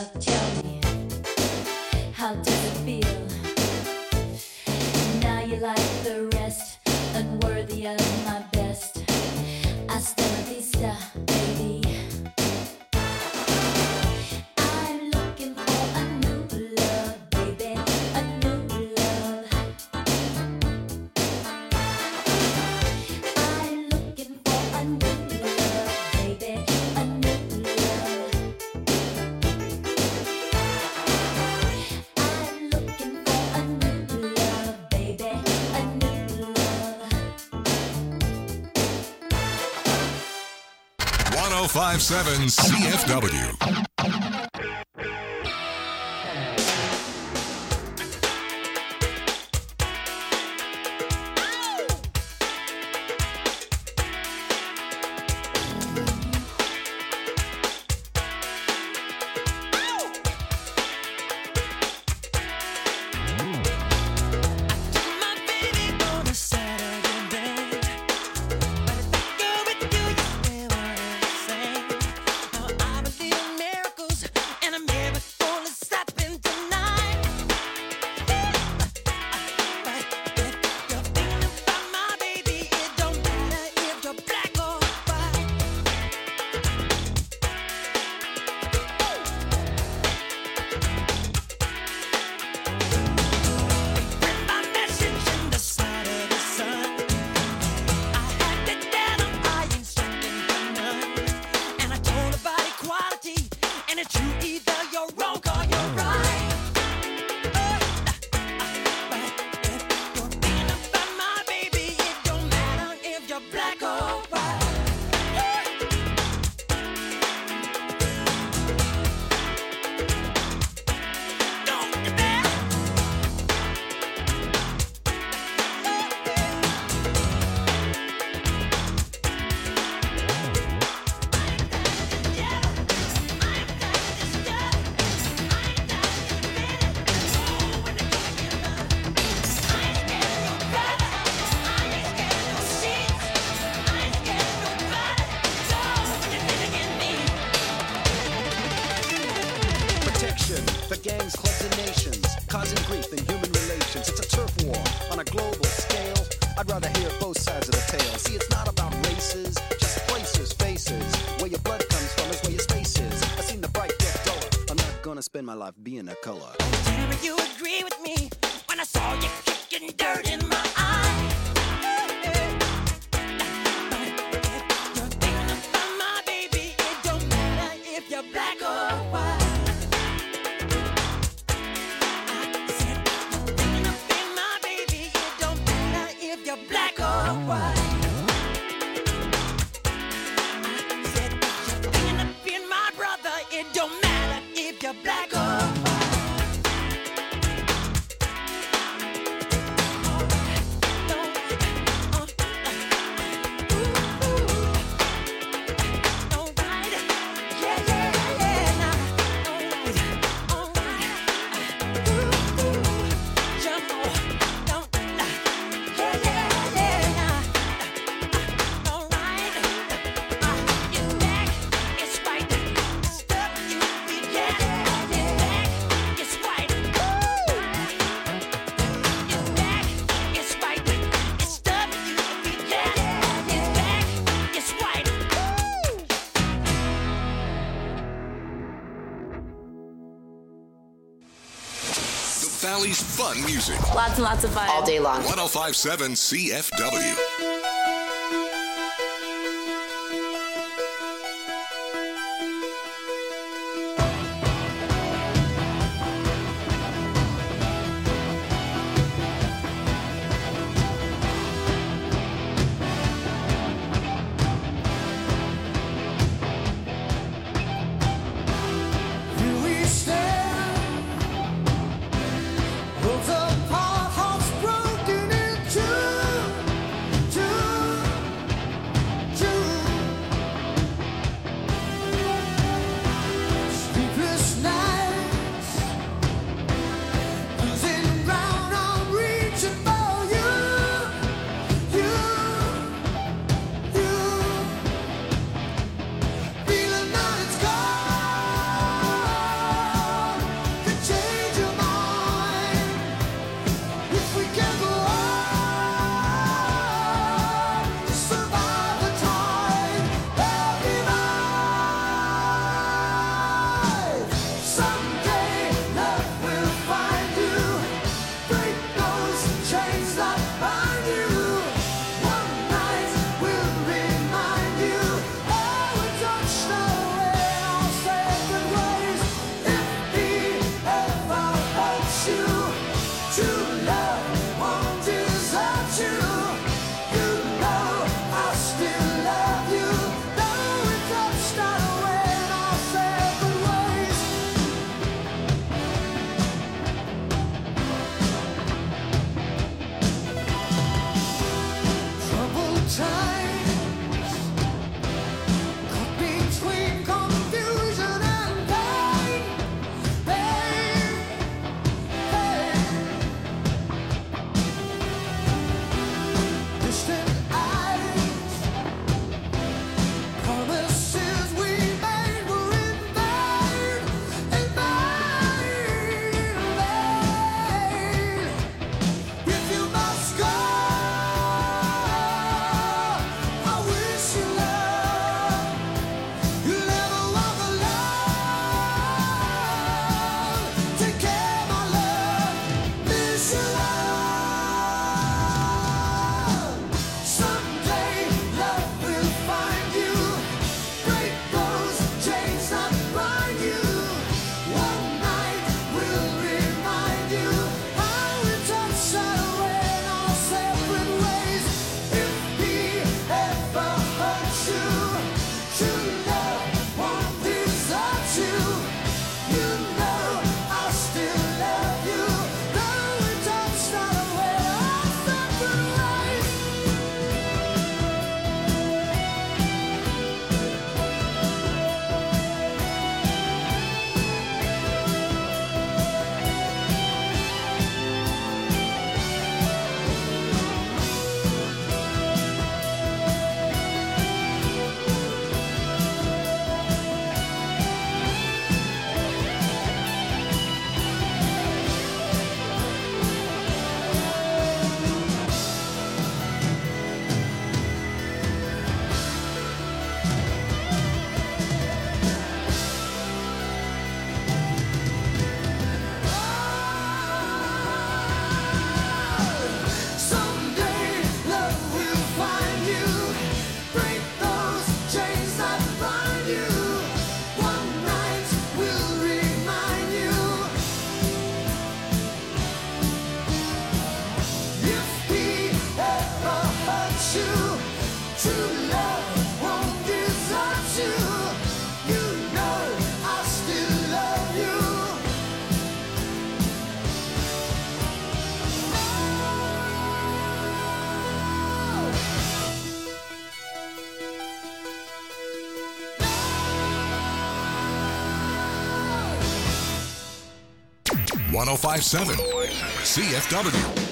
Tell me, how does it feel? Now you're like the rest, unworthy of my best. Hasta la vista, baby. I'm looking for a new love, baby, a new love. I'm looking for a new love, baby, a new love. I'm looking for a new love, baby, a new love. 1057 CFW. My baby on a Saturday, but if I go with you, you never the same. Now I believe in miracles, and a miracle is happening tonight. But if you're thinking about my baby, it don't matter if you're black or white. Read my message in the side of the sun. I had to tell him I ain't searching for none. And I told about equality, and it's true, either you're wrong or you're right. But if you're thinking about my baby, it don't matter if you're black or white. Don't you dare. Protection for gangs, clubs, and nations, causing grief in human relations. It's a turf war on a global scale. I'd rather hear both sides of the tale. See, it's not about races, just places, faces. Where your blood comes from is where your space is. I seen the bright get duller. I'm not gonna spend my life being a color. Tell me you agree with me when I saw you kicking dirt in my eye. But if you're thinking about my baby, it don't matter if you're black or white. I said you're thinking about my baby, it don't matter if you're black or white. I said you're thinking about my brother, it don't matter if you're black or white. The Valley's fun music. Lots and lots of fun. all day long. 1057 CFW. Here we stand, worlds apart, hearts broken in two. 1057 CFW.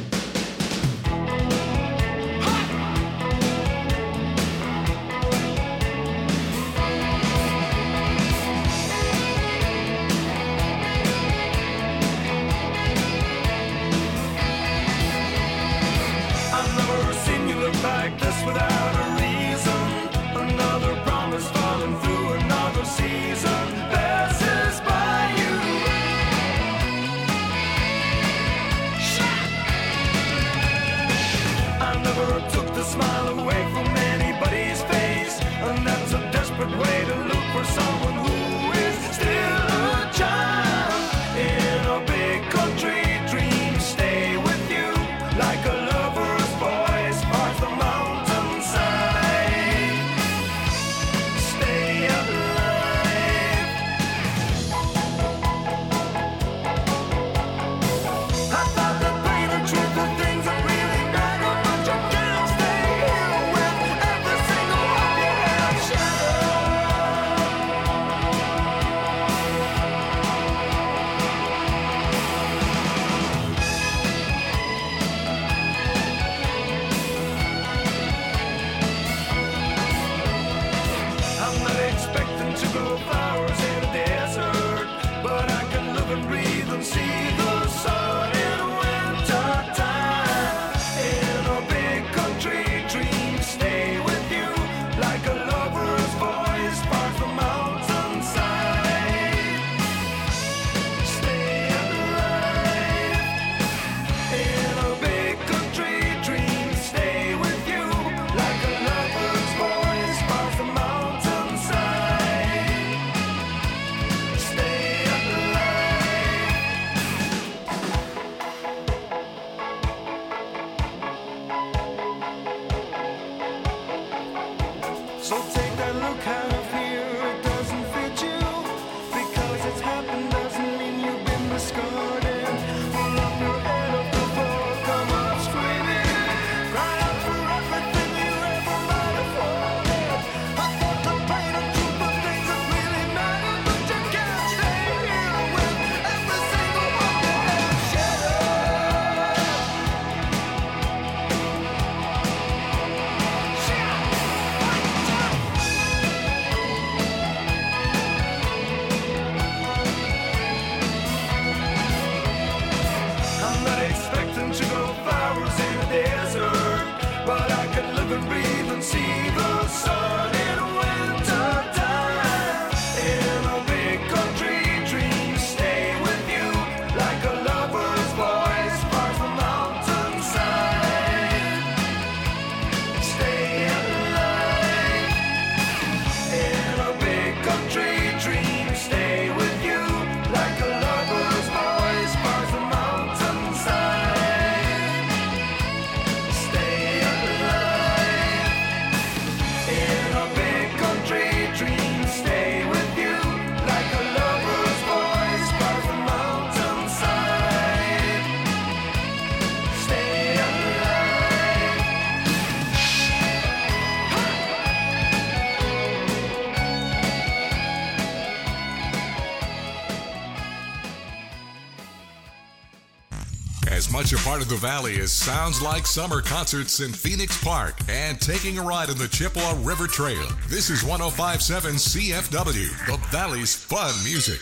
Like this without a reason, another promise falling through another season passes by you. I never took the smile away from anybody's face, and that's a desperate way to look for someone who is still a child in a big country dream. Stay with you like a lover's voice parts the mountainside. Stay alive. I thought that pain and truth were things that really matter, but you can't stay here with every single one you have shattered. I'm not expecting to grow flowers in a desert, but I can live and breathe and see the sun in winter time. In a big country dream, stay with you like a lover's voice parts the mountainside. Stay alive. In a big country dream, stay with you like a lover's voice parts the mountainside. Stay alive. So take that look out of here, it doesn't fit you. Because it's happened doesn't mean you've been discarded. Pull up your head off the floor, come up screaming. Cry out for everything you ever might have wanted. I thought the pain and truth were things that really matter, but you can't stay here with every single one you have shattered. I'm not expecting to grow flowers in a desert, but I can live and breathe and see the sun in winter time. In a big country dream, stay with you like a lover's voice parts the mountainside. Stay alive. In a big country dream, stay with you like a lover's voice parts the mountainside. Stay alive. In a big country dream, stay with you like a lover's voice parts the mountainside. Stay alive. As much a part of the Valley as sounds like summer concerts in Phoenix Park and taking a ride on the Chippewa River Trail. This is 1057 CFW, the Valley's fun music.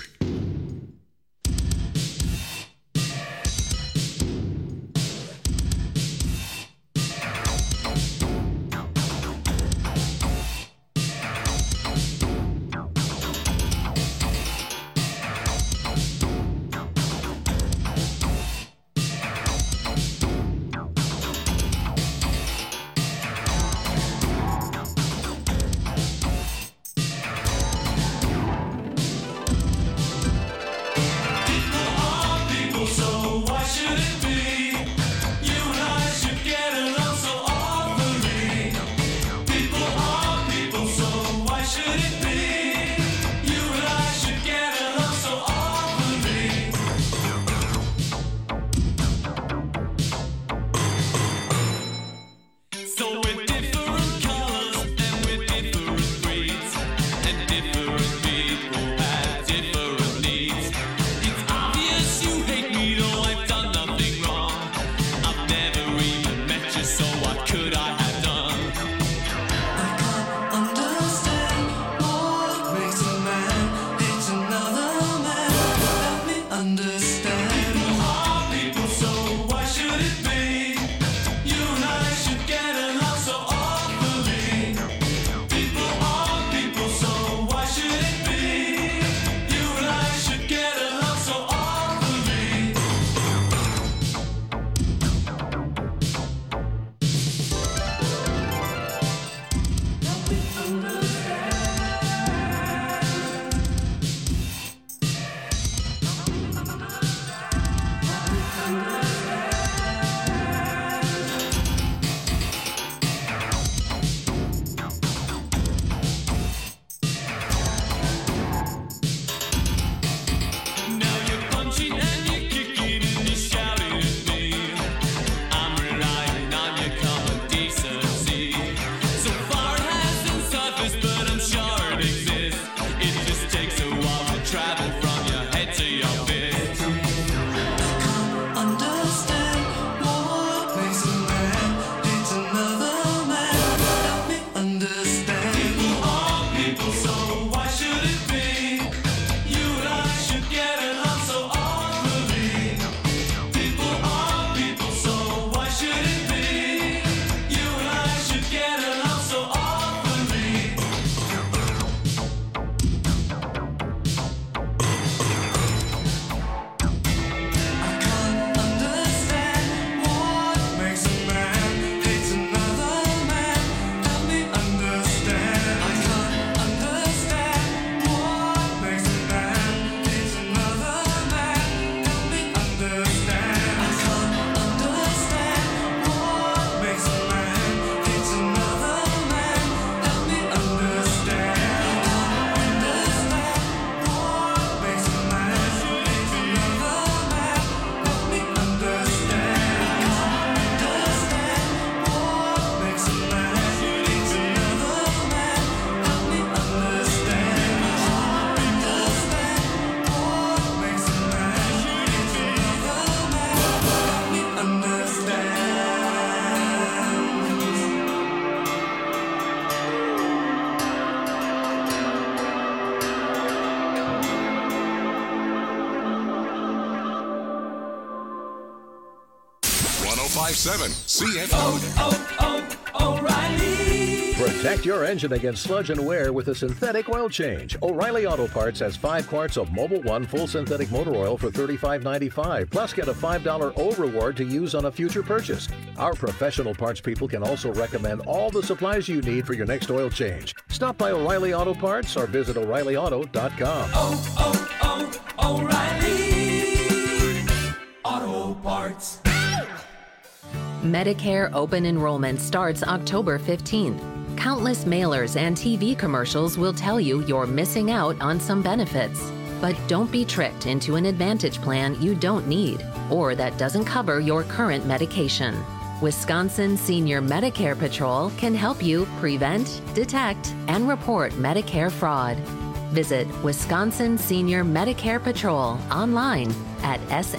1057 CFW. O'Reilly. Protect your engine against sludge and wear with a synthetic oil change. O'Reilly Auto Parts has 5 quarts of Mobil 1 full synthetic motor oil for $35.95. Plus, get a $5 O reward to use on a future purchase. Our professional parts people can also recommend all the supplies you need for your next oil change. Stop by O'Reilly Auto Parts or visit O'ReillyAuto.com. O'Reilly Auto Parts. Medicare open enrollment starts October 15th. Countless mailers and TV commercials will tell you you're missing out on some benefits. But don't be tricked into an Advantage plan you don't need or that doesn't cover your current medication. Wisconsin Senior Medicare Patrol can help you prevent, detect, and report Medicare fraud. Visit Wisconsin Senior Medicare Patrol online at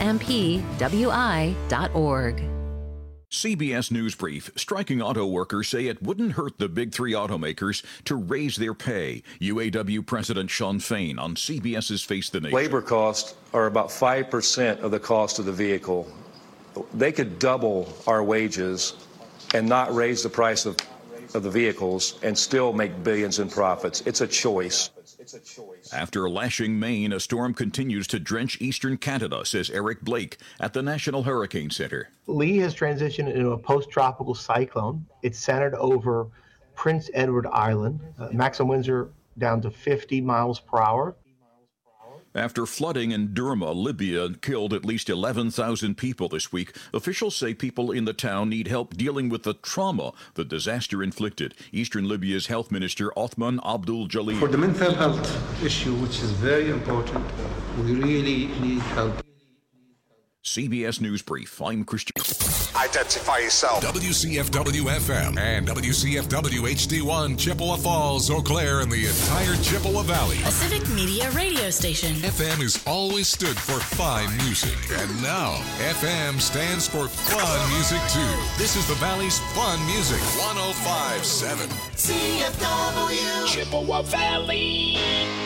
smpwi.org. CBS News Brief. Striking auto workers say it wouldn't hurt the big 3 automakers to raise their pay. UAW President Shawn Fain on CBS's Face the Nation. Labor costs are about 5% of the cost of the vehicle. They could double our wages and not raise the price of the vehicles and still make billions in profits. It's a choice. After lashing Maine, a storm continues to drench eastern Canada, says Eric Blake at the National Hurricane Center. Lee has transitioned into a post-tropical cyclone. It's centered over Prince Edward Island. Maximum winds are down to 50 miles per hour. After flooding in Derma, Libya, killed at least 11,000 people this week, officials say people in the town need help dealing with the trauma the disaster inflicted. Eastern Libya's Health Minister Othman Abdul Jalil. For the mental health issue, which is very important, we really need help. CBS News Brief. I'm Christian. Identify yourself. WCFW FM and WCFW HD1 Chippewa Falls, Eau Claire, and the entire Chippewa Valley. A civic media radio station. FM has always stood for fine music, and now FM stands for fun music too. This is the Valley's fun music. 105.7 CFW Chippewa Valley.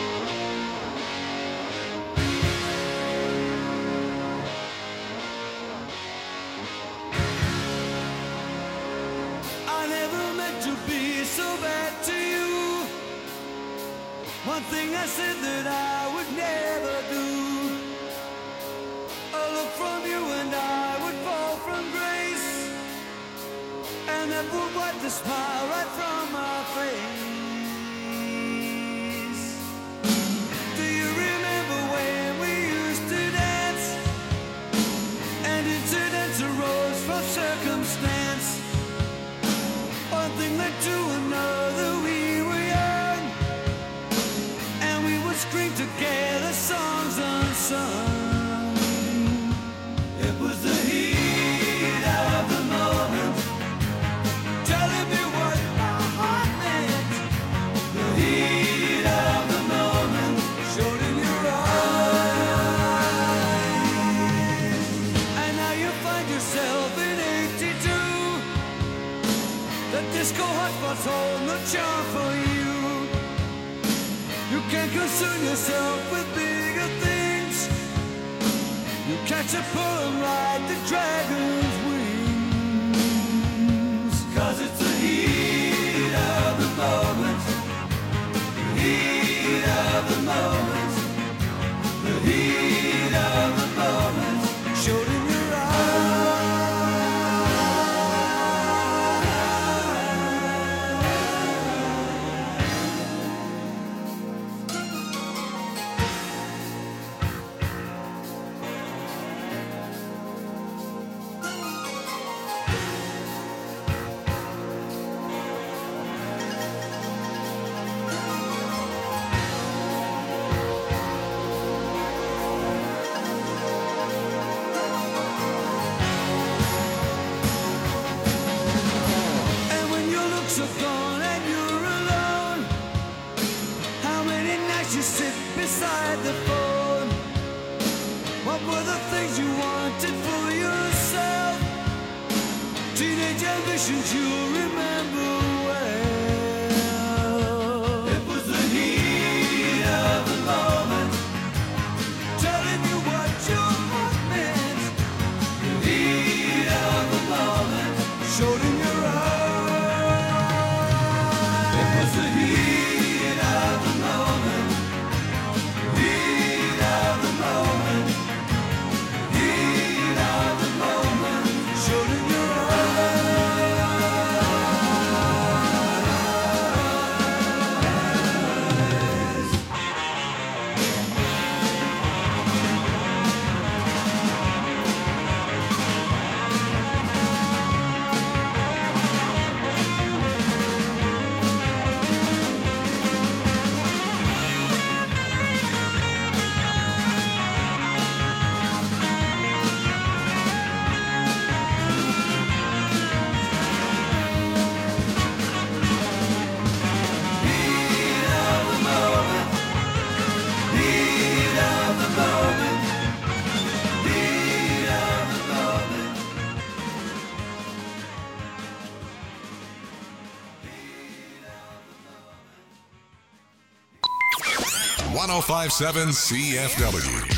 One thing I said that I would never do. A look from you and I would fall from grace, and that would wipe the smile right from my face. Do you remember when we used to dance, and incidents arose from circumstance? One thing led to another, we were young, scream together, songs unsung. It was the heat of the moment, telling me what my heart meant. The heat of the moment showed in your eyes. And now you find yourself in 82. The disco hotspots hold no charm for you. You can't concern yourself with bigger things. You catch a pull and ride the dragon's wings. 'Cause it's the heat of the moment. The heat of the moment. The heat of the moment showed in your eyes. Beside the phone, what were the things you wanted for yourself? Teenage ambitions you remember well. It was the heat of the moment, telling you what your heart meant. The heat of the moment. 1057 CFW.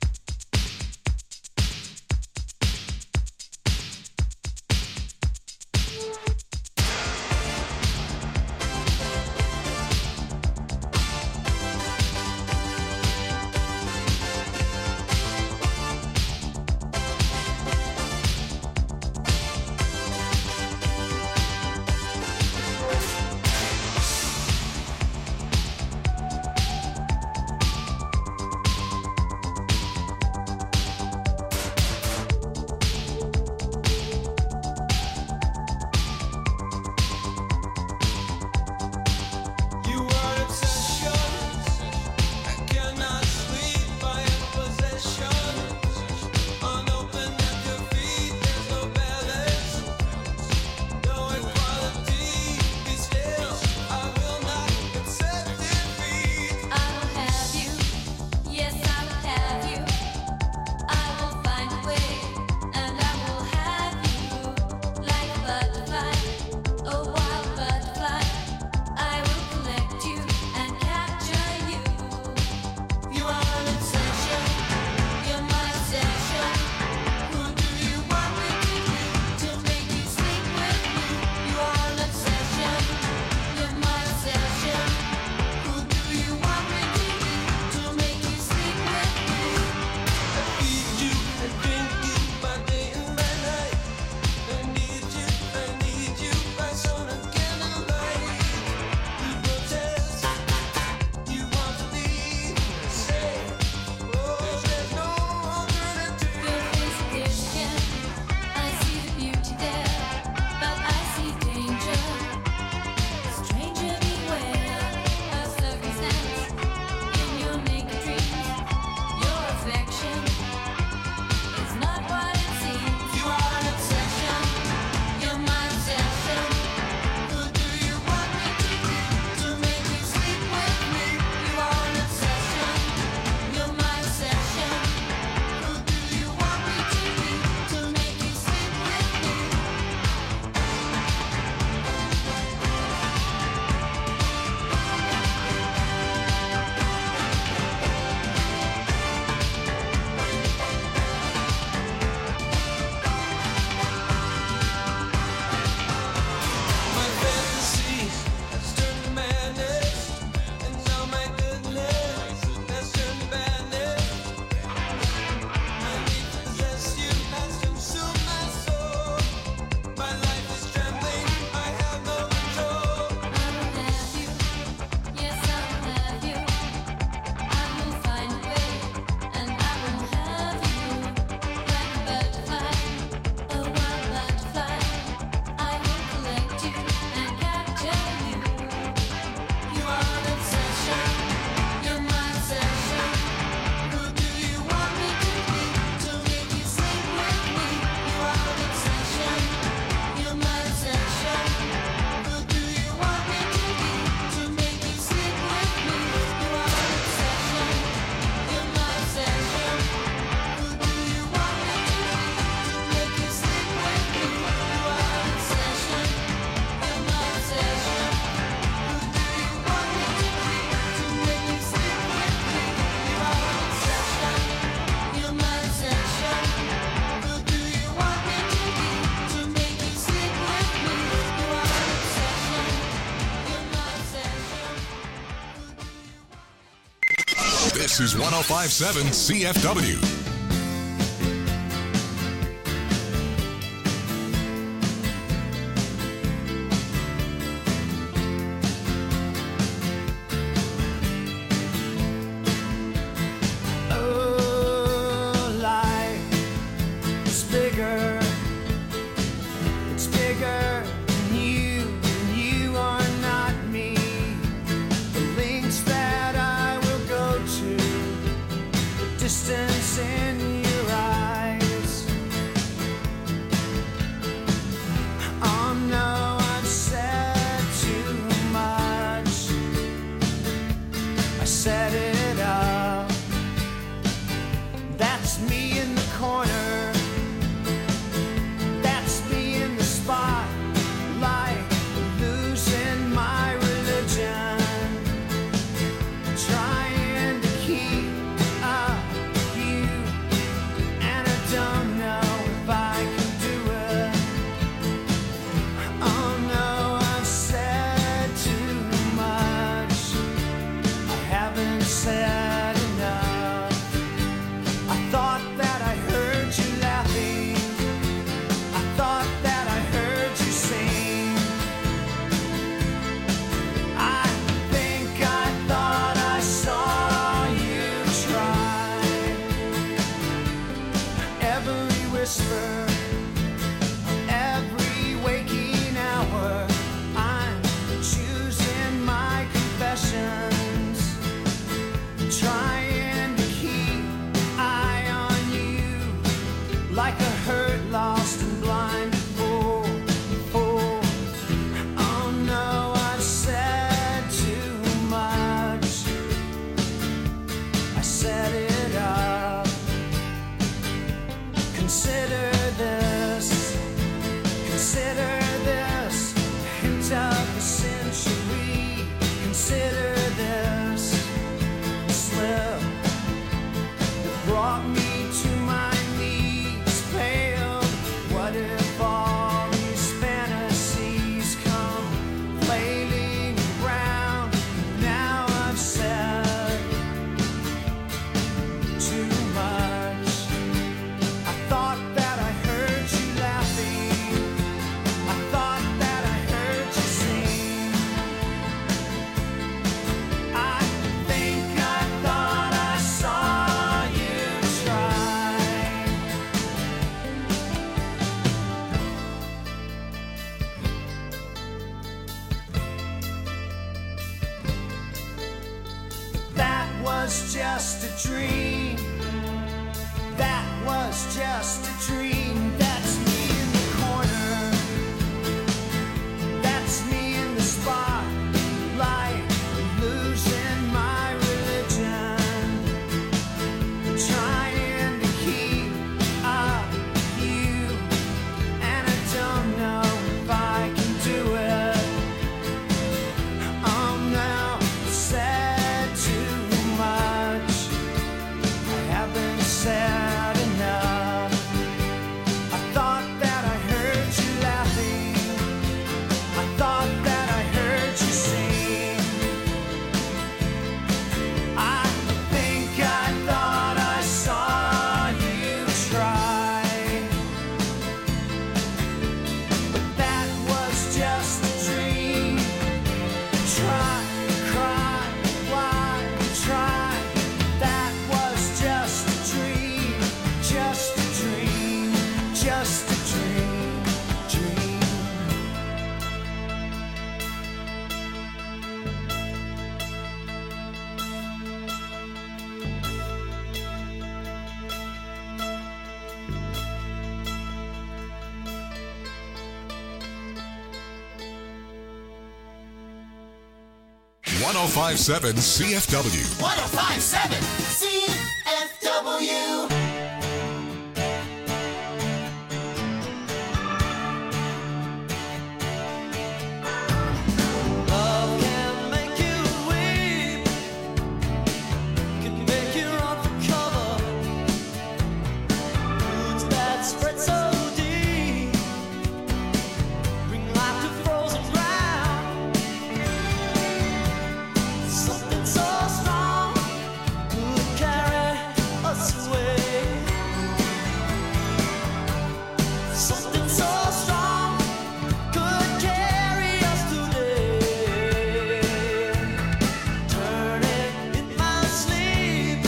This is 1057 CFW. Distance whisper every waking hour. I'm choosing my confessions, trying to keep eye on you like a hurt, lost and blind fool. Oh no, I've said too much. I set it up. Consider this hint of the century. Consider this slip that brought me to my knees, pale. What if all these fantasies come flailing around? Now I've said too much. I thought that I heard you laughing. I thought that I heard you sing. I think I thought I saw you try. That was just a dream. That was just a dream. That's me in the corner. That's me in the spotlight, losing my religion, trying to keep up with you, and I don't know if I can do it. Oh no, I said too much. I haven't said enough. I thought that I heard you laughing. I thought that I heard you sing. I think I thought I saw you try. But that was just a dream. Try, cry, why try? That was just a dream, just a dream, just a dream, dream. .1057 CFW. 1057 CFW. Love can make you weep, can make you run for cover. Wounds that spread so deep, bring life to frozen ground. Something so strong could carry us away. Something so strong could carry us today. Turn it in my sleep.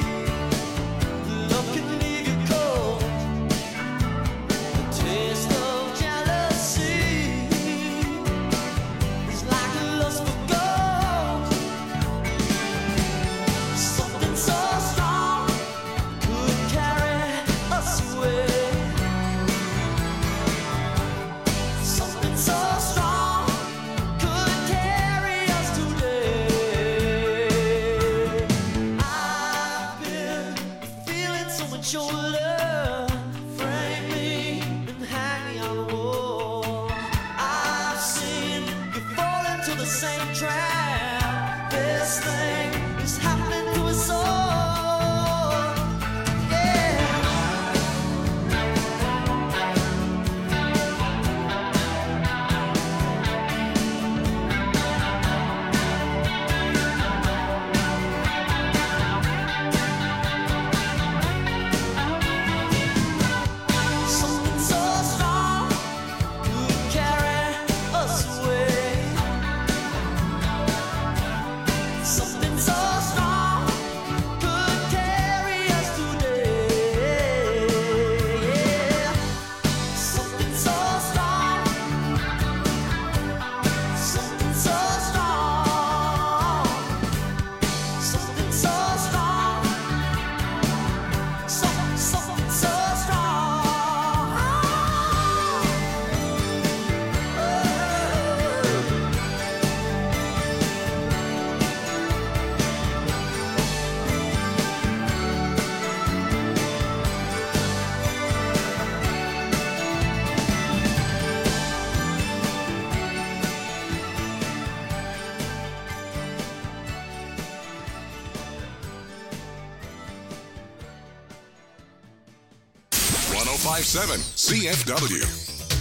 Love can leave you cold. The taste of jealousy is like a lust for gold. Something so strong could carry us away. Something so strong could carry us today. I've been feeling so much your love, frame me and hang me on the wall. I've seen you fall into the same trap. This thing is happening to us all. Yeah. 1057 CFW.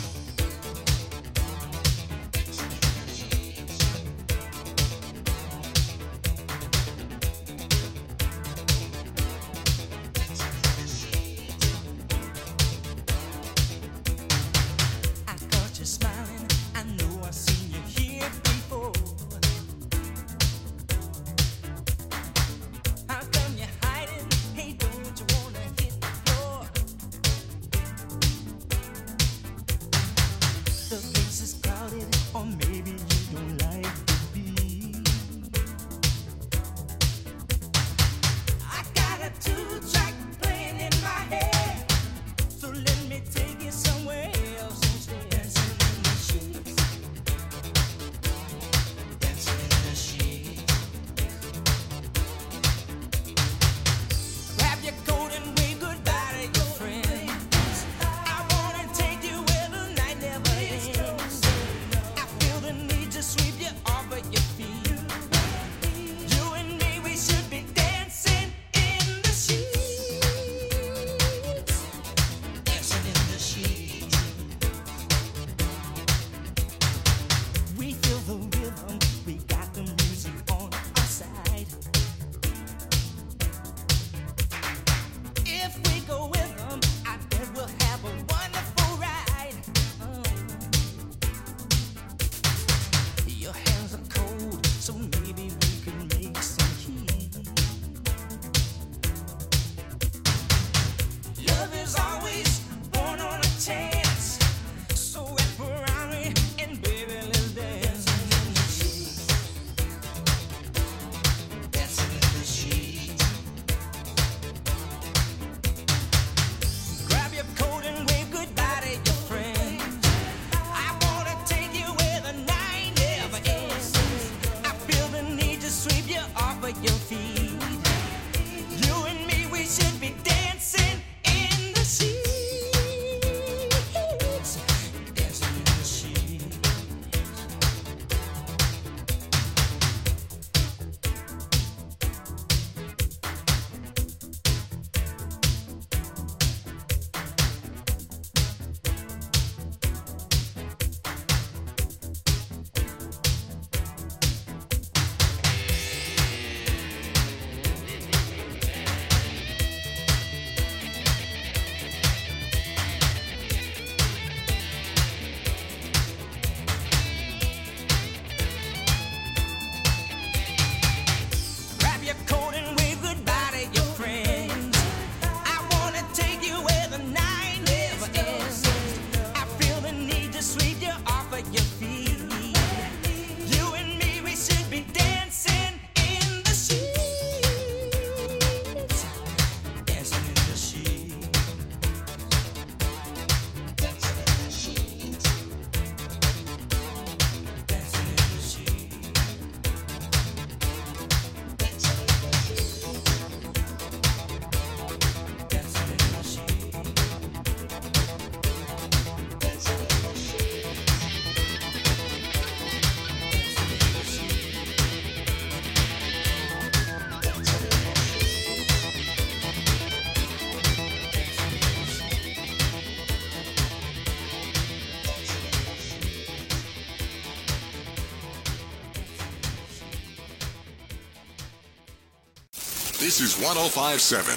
This is 1057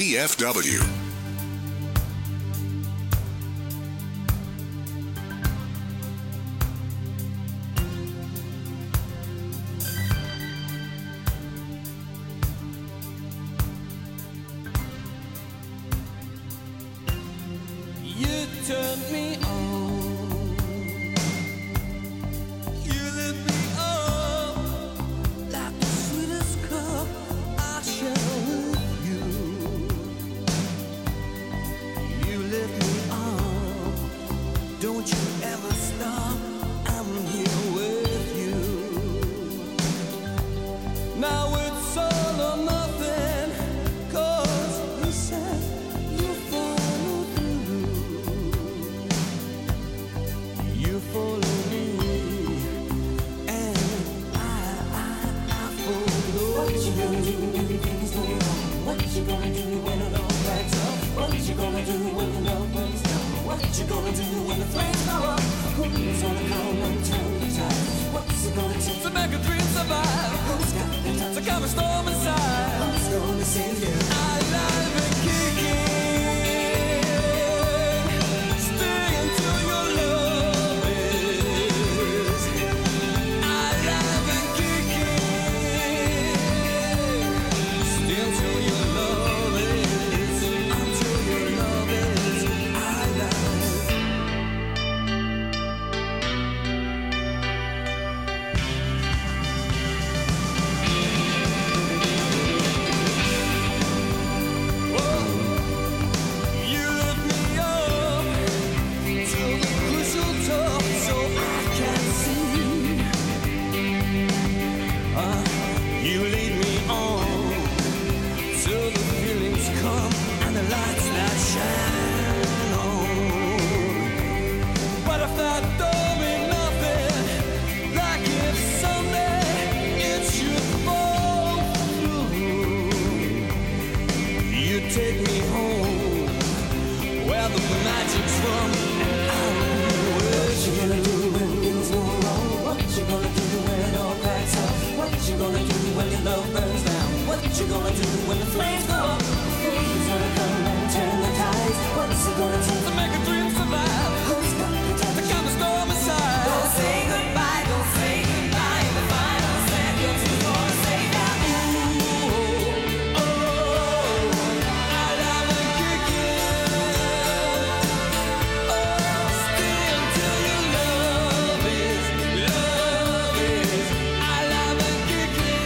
CFW. You turned me on. You lit me up like the sweetest cup I share with you. You lit me up. Don't you ever stop. I'm here with you. Now it's all or nothing. 'Cause you said you follow through. You follow me, and I follow. What you gonna do when everything's going wrong? What you gonna do when it all backs up? What you gonna do when the love runs What you gonna do when the flames go up? Who's gonna come and turn the tide? What's it gonna take to make a dream survive? Who's got the time to calm a storm inside? Who's gonna save you? Alive and kicking. Stay until your love is alive and kicking. Stay until your love is, until your love is alive. You lift me up to the crucial top so I can see. You lead me on till the feelings come and the lights that shine on. But if that don't mean nothing, like if someday it should fall through, you take me home where the magic's from, and I will. What you gonna do when things go wrong? What you gonna do when it all cracks up? What you gonna do when your love burns down? What you gonna do when the flames go up? Who's gonna come and turn the tides? What's it gonna take to make a dream survive? Who's got the time to calm the storm inside? Don't say goodbye, don't say goodbye. The final seconds is gonna say that. Ooh, oh, alive and kicking. Oh, stay until your love is alive and kicking.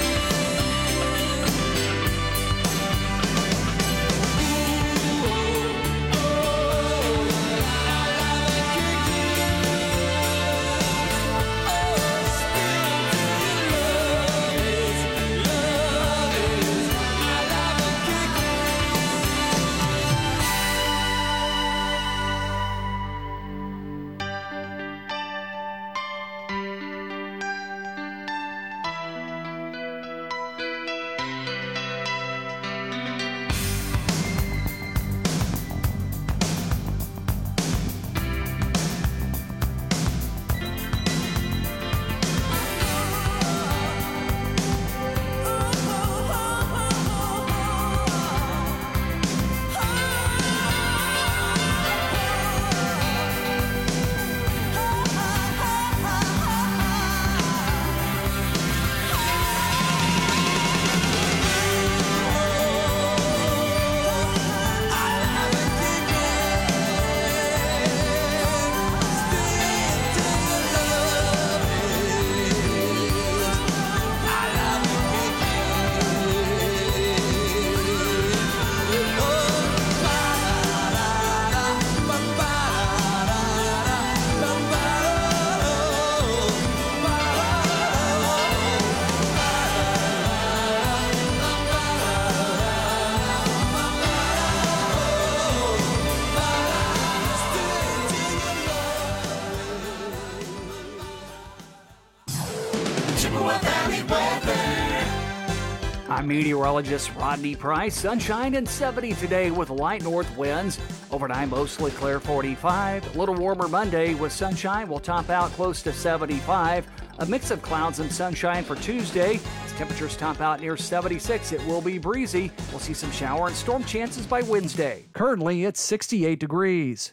I'm meteorologist Rodney Price. Sunshine and 70 today with light north winds. Overnight, mostly clear 45. A little warmer Monday with sunshine. We'll top out close to 75. A mix of clouds and sunshine for Tuesday. As temperatures top out near 76, it will be breezy. We'll see some shower and storm chances by Wednesday. Currently, it's 68 degrees.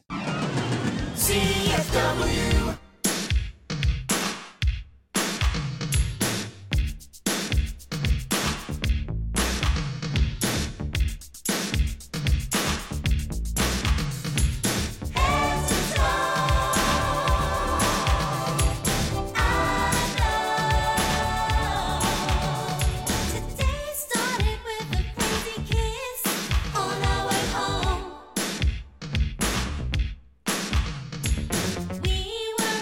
CFW. We were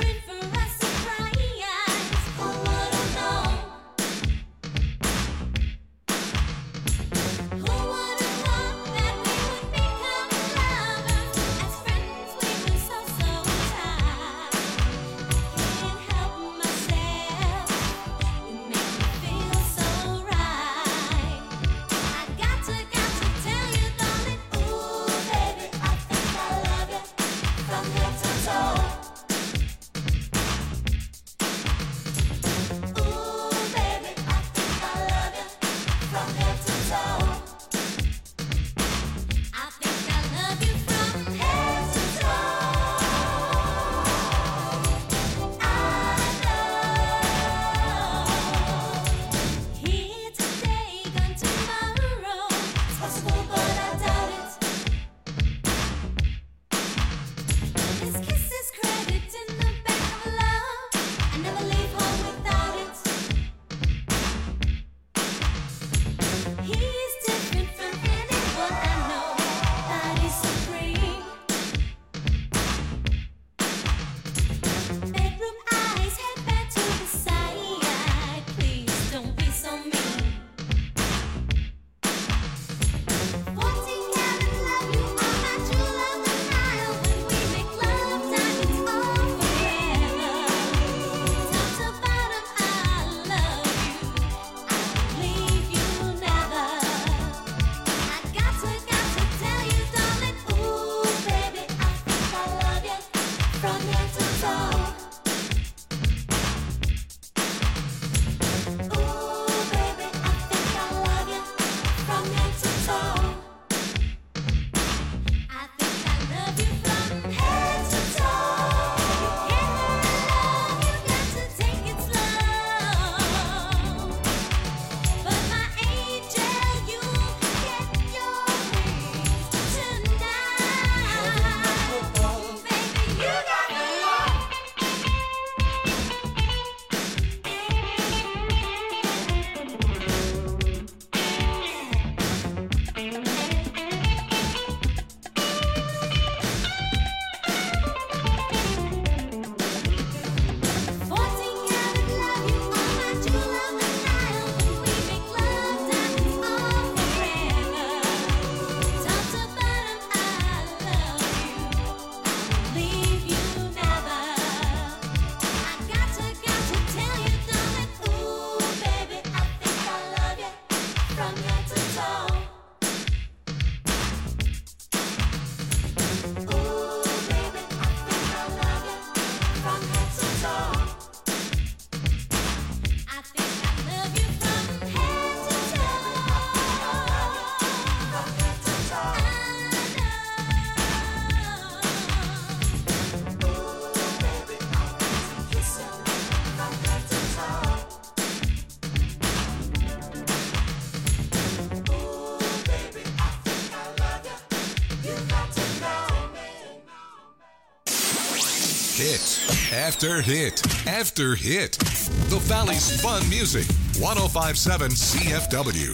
Hit after hit after hit. The Valley's fun music. 105.7 CFW.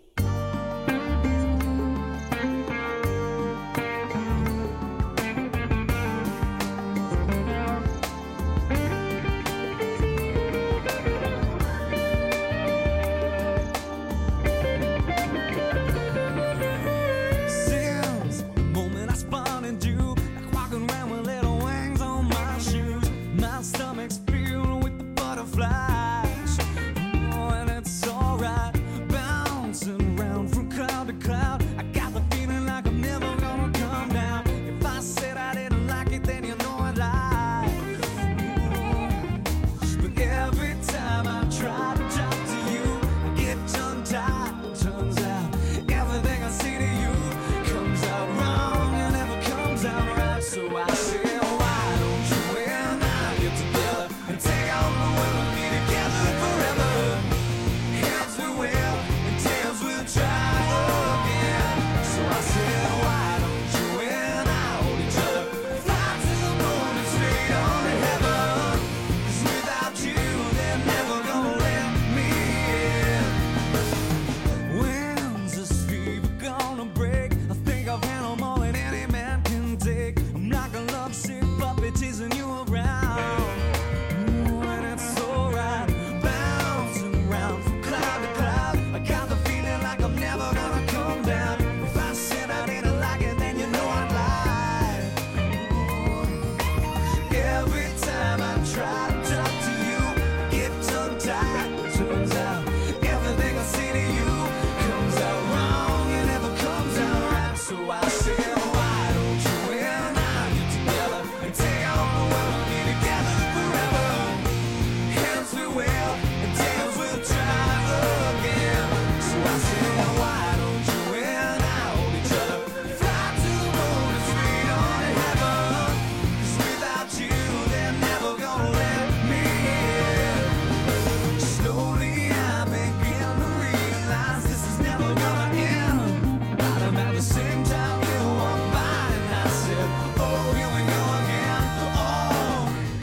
Since the moment I spotted you, like walking around with little wings on my shoes, my stomach's filled with the butterflies. Oh, and it's alright, bouncing around from cloud to cloud. I got the feeling like I'm never gonna come down. If I said I didn't like it, then you know I'd lie. But every time I try to talk to you, I get tongue-tied. Turns out everything I say to you comes out wrong and never comes out right. So I say, why don't you and I get together and take on the world and be together forever? Heads we will and tails we'll try again. So I say, why don't you and I hold each other, fly to the moon and straight on to heaven? 'Cause without you, they're never gonna let me in. When's this fever gonna break? I think I've handled more than any man can take. I'm like a lovesick puppy teasing you around. Ooh, and it's alright, bouncing around from cloud to cloud. I got the feeling like I'm never gonna come down. If I said I didn't like it, then you know I'd lie. Ooh. Every time I try to talk to you, I get tongue-tied. Turns out everything I say to you comes out wrong and never comes out right. So I say, why don't you and I get together and take on the world and be together forever? Heads we will and tails we'll try again. So I say, why don't you and I hold each other, fly to the moon and straight on to heaven? 'Cause without you, they're never gonna let me in. Slowly I begin to realize this is never gonna end. But I'm at the same time you walk by and I said, oh, here we go again. Oh.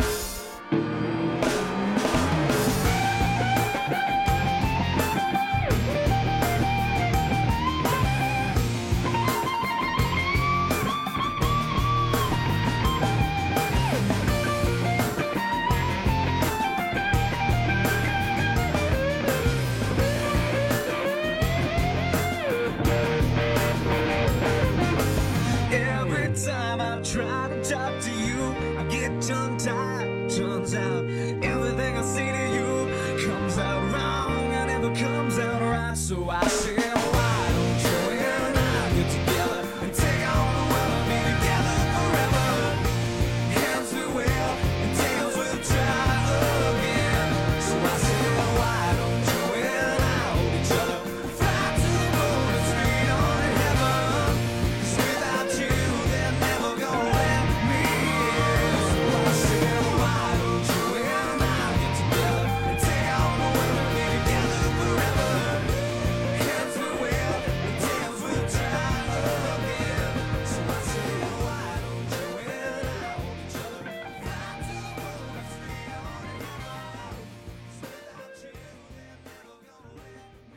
Every time I try to talk to you, I get tongue-tied. Turns out everything I say to you comes out wrong and never comes out right. So I say, why don't you and I get together and take on the world and be together forever? Heads we will and tails we'll try again. So I say, why don't you and I hold each other, fly to the moon and straight on to heaven? 'Cause without you, they're never gonna let me in. So I say, why don't you and I get together and take on the world and be together forever? Heads we will and tails we'll try again. So I say, why don't you and I hold each other, fly to the moon and straight on to heaven? 'Cause without you, they're never gonna let me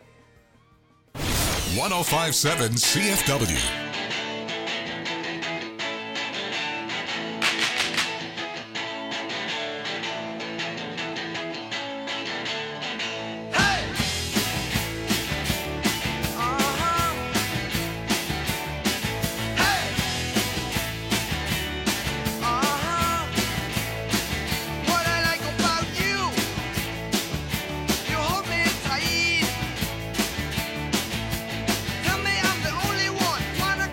in. 105.7 CFW. What I like about you, you hold me tight. Tell me I'm the only one, wanna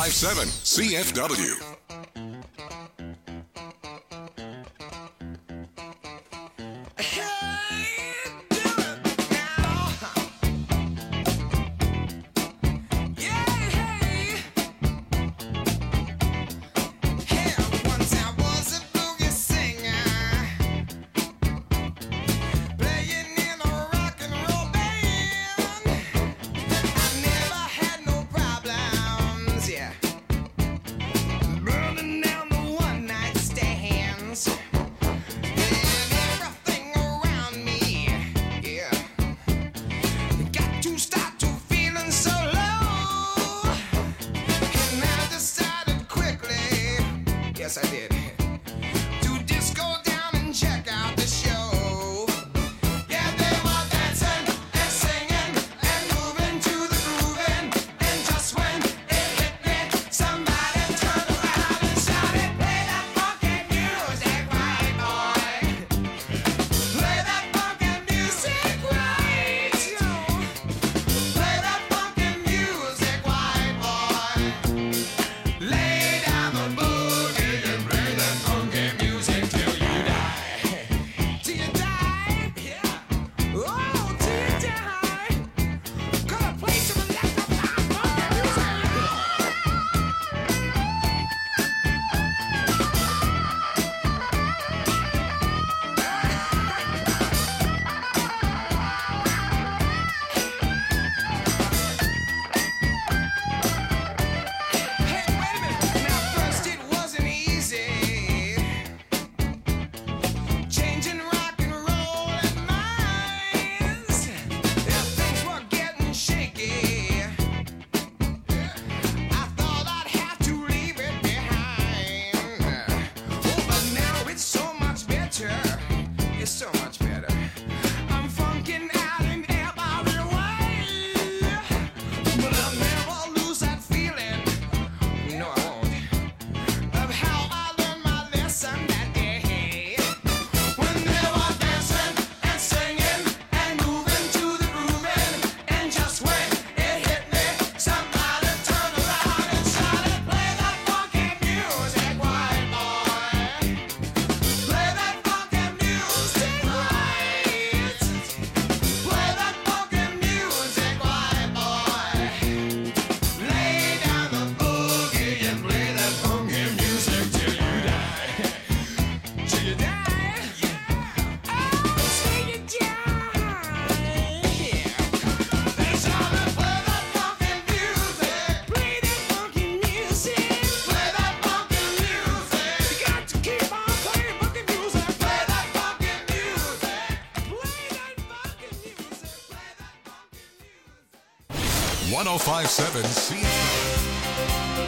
1057 CFW. Yes, I did. To disco down and check out the show. Yeah, they were dancing and singing and moving to the grooving. And just when it hit me, somebody turned around and shouted, "Play that funky music, right, boy? Play that funky music, right, yo. Play that funky music, right, boy. Lay down the boogie and play that funky music till you die. Till you die, yeah. Oh, till you die. Gonna play some electrified funky music. Now first it wasn't easy, changing rock and roll and minds. Yeah, things were getting shaky. I thought I'd have to leave it behind. Oh, but now it's so much better. It's so much better. I'm funking out in every way, but I'll never lose that feeling. No, I won't. Of how I learned my lesson that day. When they were dancing and singing and moving to the grooving. And just when it hit me, somebody turned around and shouted, "Play that funky music, white boy. Play that funky music, right. Play that funky music, white boy. Lay down the boogie and play that funky music till you die. Till you die. Oh, till you die. Yeah. They shouted, "Play that funky music. Play that funky music. Play that funky music. You got to keep on playing funky music. Play that funky music. Play that funky music. Play that funky music." 1057 CFW.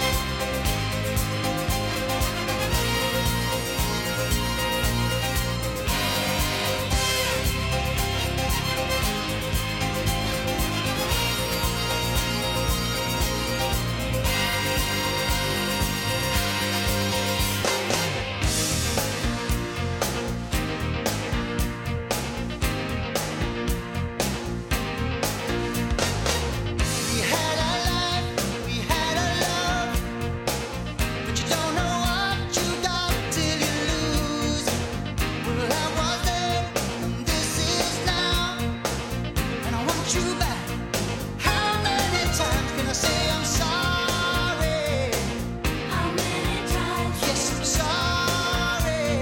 We had a life, we had a love, but you don't know what you got till you lose. Well, I was there, and this is now, and I want you back. How many times can I say I'm sorry? How many times? Yes, I'm sorry.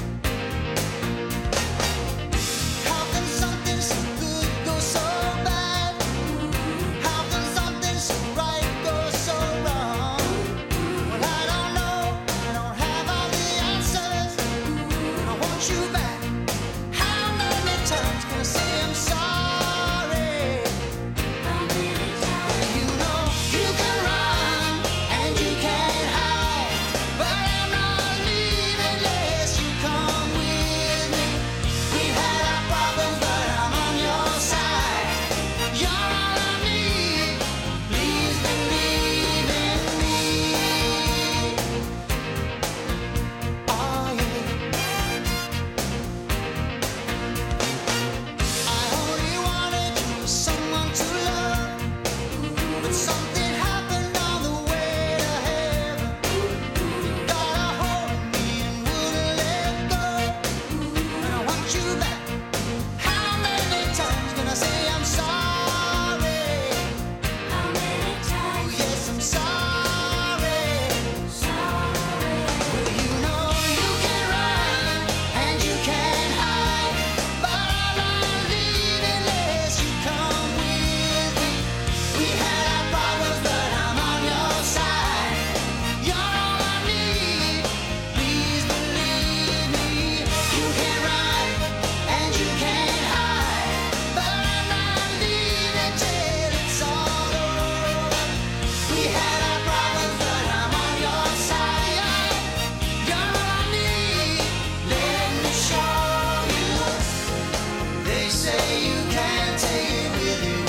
How can something so good go so bad? How can something so right go so wrong? Well, I don't know. I don't have all the answers. And I want you back. How many times can I say I'm sorry? They say you can't take it with you.